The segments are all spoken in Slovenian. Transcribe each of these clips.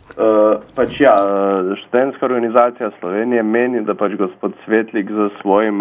Študentska organizacija Slovenije meni, da pač gospod Svetlik za svojim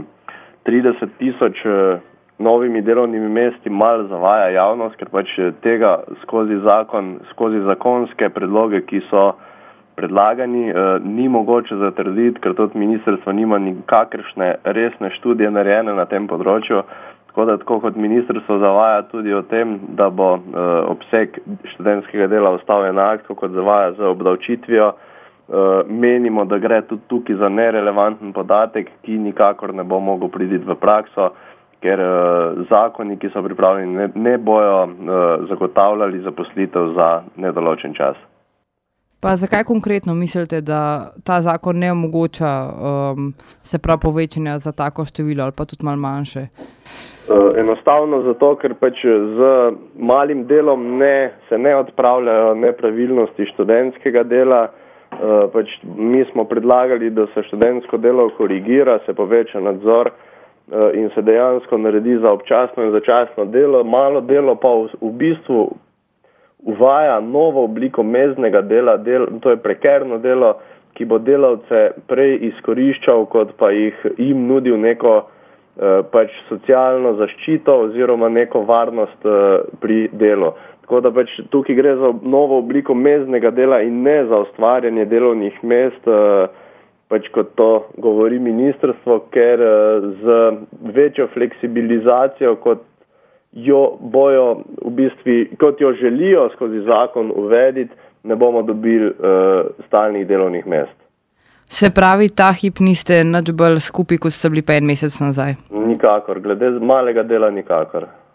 30.000 novimi delovnimi mesti malo zavaja javnost, ker pač tega skozi zakonske predloge, ki so predlagani, ni mogoče zatrditi, ker tudi ministrstvo nima nikakršne resne študije narejene na tem področju. Tako kot ministrstvo zavaja tudi o tem, da bo obseg študentskega dela ostal enak, kot zavaja z obdavčitvijo, menimo, da gre tudi tukaj za nerelevanten podatek, ki nikakor ne bo mogel priti v prakso, ker zakoni, ki so pripravljeni, ne bojo zagotavljali zaposlitev za nedoločen čas. Pa zakaj konkretno mislite, da ta zakon ne omogoča se prav povečanja za tako število ali pa tudi malo manjše? Enostavno zato, ker pač z malim delom se ne odpravljajo nepravilnosti študentskega dela. Pač mi smo predlagali, da se študentsko delo korigira, se poveča nadzor in se dejansko naredi za občasno in začasno delo. Malo delo pa v bistvu uvaja novo obliko mezdnega dela, to je prekerno delo, ki bo delavce prej izkoriščal, kot pa jim nudil neko pač socialno zaščito oziroma neko varnost pri delu. Tako da pač tukaj gre za novo obliko mezdnega dela in ne za ustvarjanje delovnih mest, pač kot to govori ministrstvo, ker z večjo fleksibilizacijo, kot jo želijo skozi zakon uvediti, ne bomo dobili stalnih delovnih mest. Se pravi, ta hip niste nič bolj skupaj, kot ste bili pa en mesec nazaj? Nikakor, glede malega dela nikakor.